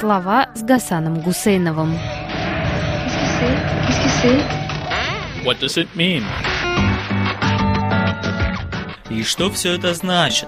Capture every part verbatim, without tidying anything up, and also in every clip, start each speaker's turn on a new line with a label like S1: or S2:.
S1: Слова с Гасаном Гусейновым.
S2: What does it mean? И что все это значит?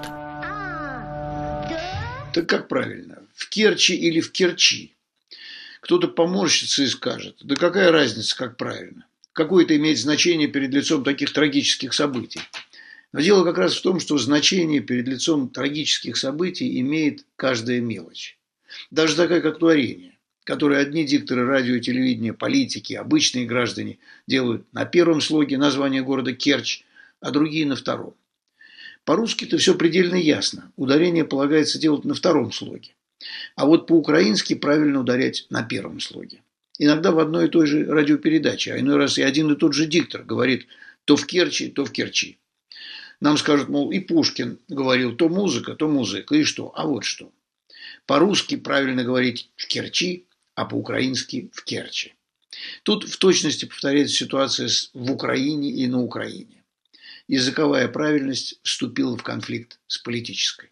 S3: Так как правильно? В Керчи или в Керчи? Кто-то поморщится и скажет: да какая разница, как правильно? Какое это имеет значение перед лицом таких трагических событий? Но дело как раз в том, что значение перед лицом трагических событий имеет каждая мелочь. Даже такая, как творение, которое одни дикторы радио и телевидения, политики, обычные граждане делают на первом слоге названия города Керчь, а другие на втором. По-русски-то все предельно ясно. Ударение полагается делать на втором слоге. А вот по-украински правильно ударять на первом слоге. Иногда в одной и той же радиопередаче, а иной раз и один и тот же диктор говорит то в Керчи, то в Керчи. Нам скажут, мол, и Пушкин говорил то музыка, то музыка. И что? А вот что. По-русски правильно говорить в Керчи, а по-украински в Керчи. Тут в точности повторяется ситуация в Украине и на Украине. Языковая правильность вступила в конфликт с политической.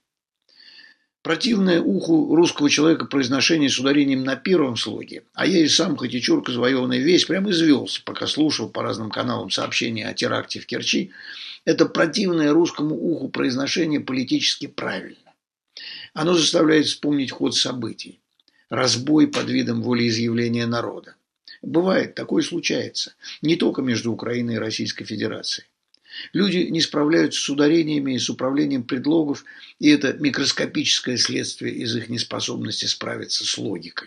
S3: Противное уху русского человека произношение с ударением на первом слоге, а я и сам, хоть и чурка завоеванный весь, прям извелся, пока слушал по разным каналам сообщения о теракте в Керчи, это противное русскому уху произношение политически правильно. Оно заставляет вспомнить ход событий. Разбой под видом волеизъявления народа. Бывает, такое случается. Не только между Украиной и Российской Федерацией. Люди не справляются с ударениями и с управлением предлогов, и это микроскопическое следствие из их неспособности справиться с логикой.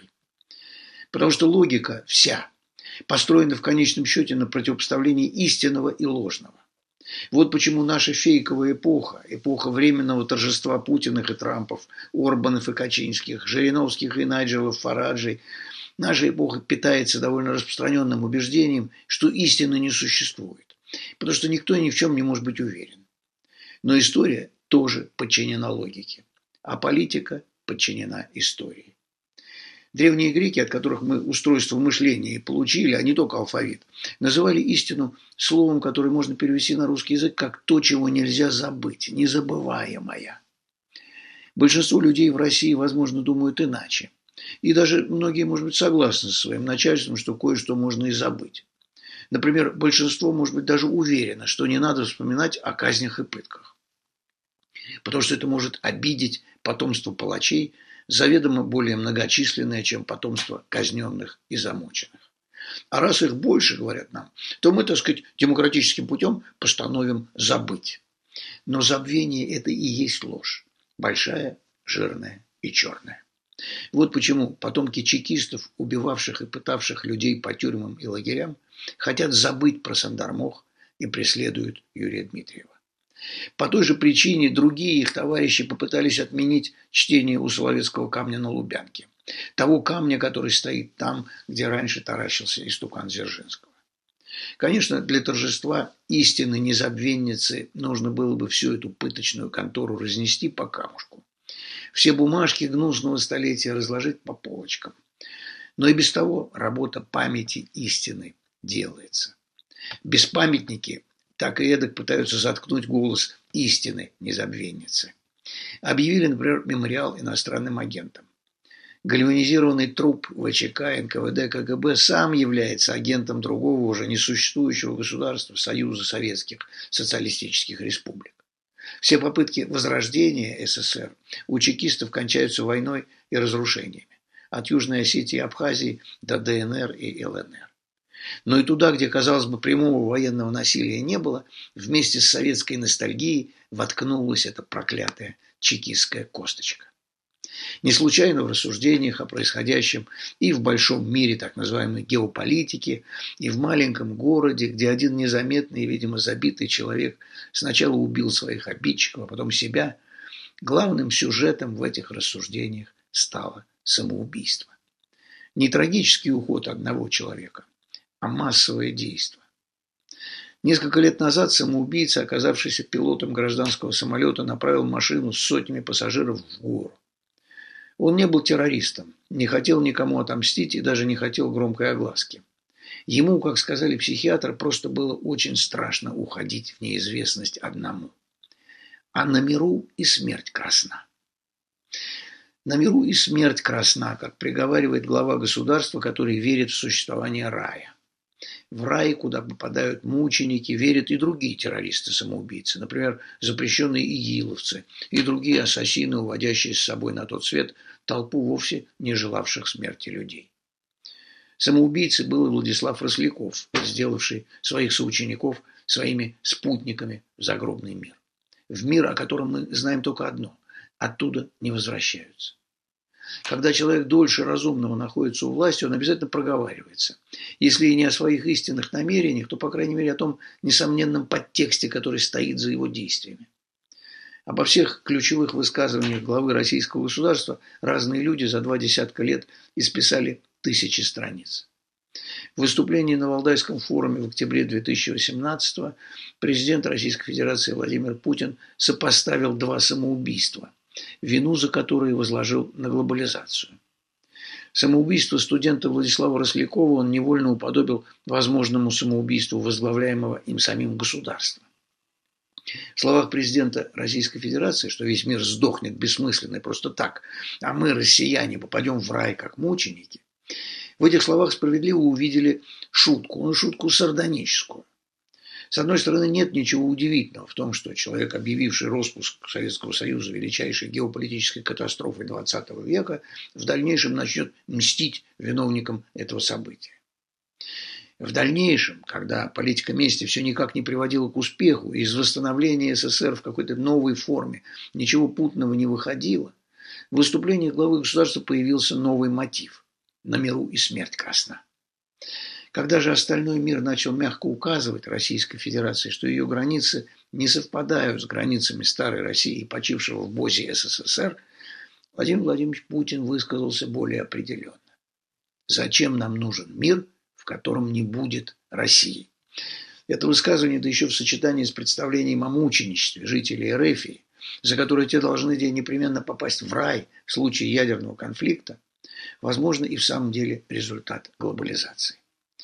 S3: Потому что логика вся построена в конечном счете на противопоставлении истинного и ложного. Вот почему наша фейковая эпоха, эпоха временного торжества Путиных и Трампов, Орбанов и Качинских, Жириновских и Найджелов, Фараджей, наша эпоха питается довольно распространенным убеждением, что истины не существует, потому что никто ни в чем не может быть уверен. Но история тоже подчинена логике, а политика подчинена истории. Древние греки, от которых мы устройство мышления и получили, а не только алфавит, называли истину словом, которое можно перевести на русский язык как то, чего нельзя забыть, незабываемое. Большинство людей в России, возможно, думают иначе. И даже многие, может быть, согласны со своим начальством, что кое-что можно и забыть. Например, большинство, может быть, даже уверено, что не надо вспоминать о казнях и пытках. Потому что это может обидеть потомство палачей, заведомо более многочисленное, чем потомство казненных и замученных. А раз их больше, говорят нам, то мы, так сказать, демократическим путем постановим забыть. Но забвение – это и есть ложь. Большая, жирная и черная. Вот почему потомки чекистов, убивавших и пытавших людей по тюрьмам и лагерям, хотят забыть про Сандармох и преследуют Юрия Дмитриева. По той же причине другие их товарищи попытались отменить чтение у Соловецкого камня на Лубянке. Того камня, который стоит там, где раньше таращился истукан Дзержинского. Конечно, для торжества истины незабвенницы нужно было бы всю эту пыточную контору разнести по камушку. Все бумажки гнусного столетия разложить по полочкам. Но и без того работа памяти истины делается. Беспамятники так и эдак пытаются заткнуть голос истины незабвенницы. Объявили, например, мемориал иностранным агентам. Гальванизированный труп ВЧК, эн ка вэ дэ, ка гэ бэ сам является агентом другого уже несуществующего государства, Союза Советских Социалистических Республик. Все попытки возрождения эс эс эр у чекистов кончаются войной и разрушениями. От Южной Осетии и Абхазии до дэ эн эр и эл эн эр. Но и туда, где, казалось бы, прямого военного насилия не было, вместе с советской ностальгией воткнулась эта проклятая чекистская косточка. Не случайно в рассуждениях о происходящем и в большом мире так называемой геополитики, и в маленьком городе, где один незаметный и, видимо, забитый человек сначала убил своих обидчиков, а потом себя, главным сюжетом в этих рассуждениях стало самоубийство. Не трагический уход одного человека, а массовое действие. Несколько лет назад самоубийца, оказавшийся пилотом гражданского самолета, направил машину с сотнями пассажиров в гору. Он не был террористом, не хотел никому отомстить и даже не хотел громкой огласки. Ему, как сказали психиатры, просто было очень страшно уходить в неизвестность одному. А на миру и смерть красна. На миру и смерть красна, как приговаривает глава государства, который верит в существование рая. В рай, куда попадают мученики, верят и другие террористы-самоубийцы, например, запрещенные игиловцы и другие ассасины, уводящие с собой на тот свет толпу вовсе не желавших смерти людей. Самоубийцей был и Владислав Росляков, сделавший своих соучеников своими спутниками в загробный мир. В мир, о котором мы знаем только одно – оттуда не возвращаются. Когда человек дольше разумного находится у власти, он обязательно проговаривается. Если и не о своих истинных намерениях, то, по крайней мере, о том несомненном подтексте, который стоит за его действиями. Обо всех ключевых высказываниях главы российского государства разные люди за два десятка лет исписали тысячи страниц. В выступлении на Валдайском форуме в октябре две тысячи восемнадцатого президент Российской Федерации Владимир Путин сопоставил два самоубийства, вину за которые возложил на глобализацию. Самоубийство студента Владислава Рослякова он невольно уподобил возможному самоубийству возглавляемого им самим государства. В словах президента Российской Федерации, что весь мир сдохнет бессмысленно и просто так, а мы, россияне, попадем в рай как мученики, в этих словах справедливо увидели шутку, ну, шутку сардоническую. С одной стороны, нет ничего удивительного в том, что человек, объявивший распуск Советского Союза величайшей геополитической катастрофой двадцатого века, в дальнейшем начнет мстить виновникам этого события. В дальнейшем, когда политика мести все никак не приводила к успеху, и из восстановления СССР в какой-то новой форме ничего путного не выходило, в выступлении главы государства появился новый мотив – на миру и смерть красна. Когда же остальной мир начал мягко указывать Российской Федерации, что ее границы не совпадают с границами старой России и почившего в БОЗе СССР, Владимир Владимирович Путин высказался более определенно. Зачем нам нужен мир, в котором не будет России? Это высказывание, да еще в сочетании с представлением о мученичестве жителей Эрефии, за которое те должны непременно попасть в рай в случае ядерного конфликта, возможно, и в самом деле результат глобализации.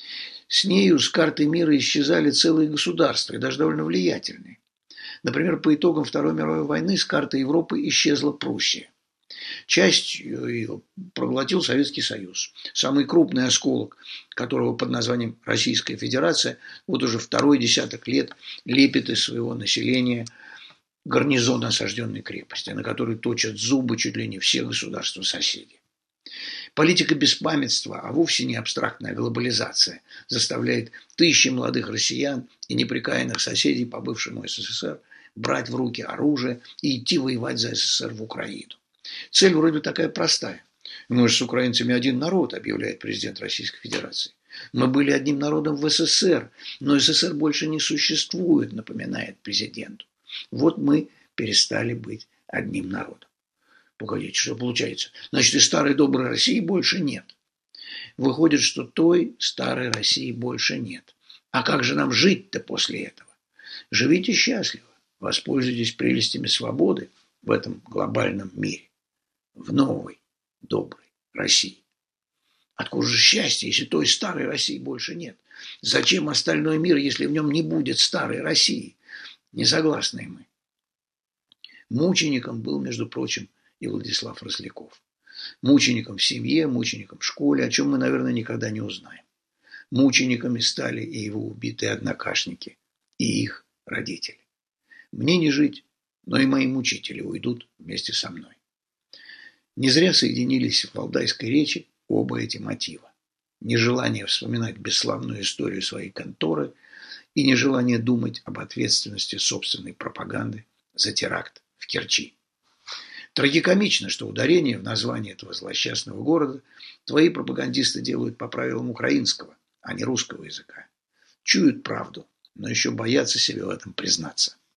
S3: С нею, с карты мира, исчезали целые государства, и даже довольно влиятельные. Например, по итогам Второй мировой войны с карты Европы исчезла Пруссия. Часть ее проглотил Советский Союз, самый крупный осколок которого под названием Российская Федерация вот уже второй десяток лет лепит из своего населения гарнизон осажденной крепости, на который точат зубы чуть ли не все государства-соседи. Политика беспамятства, а вовсе не абстрактная глобализация, заставляет тысячи молодых россиян и непрекаянных соседей по бывшему СССР брать в руки оружие и идти воевать за СССР в Украину. Цель вроде такая простая. Мы же с украинцами один народ, объявляет президент Российской Федерации. Мы были одним народом в СССР, но СССР больше не существует, напоминает президенту. Вот мы перестали быть одним народом. Погодите, что получается? Значит, и старой доброй России больше нет. Выходит, что той старой России больше нет. А как же нам жить-то после этого? Живите счастливо, воспользуйтесь прелестями свободы в этом глобальном мире, в новой доброй России. Откуда же счастье, если той старой России больше нет? Зачем остальной мир, если в нем не будет старой России? Не согласны мы. Мучеником был, между прочим, и Владислав Росляков. Мучеником в семье, мучеником в школе, о чем мы, наверное, никогда не узнаем. Мучениками стали и его убитые однокашники, и их родители. Мне не жить, но и мои мучители уйдут вместе со мной. Не зря соединились в валдайской речи оба эти мотива. Нежелание вспоминать бесславную историю своей конторы и нежелание думать об ответственности собственной пропаганды за теракт в Керчи. Трагикомично, что ударение в названии этого злосчастного города твои пропагандисты делают по правилам украинского, а не русского языка. Чуют правду, но еще боятся себе в этом признаться.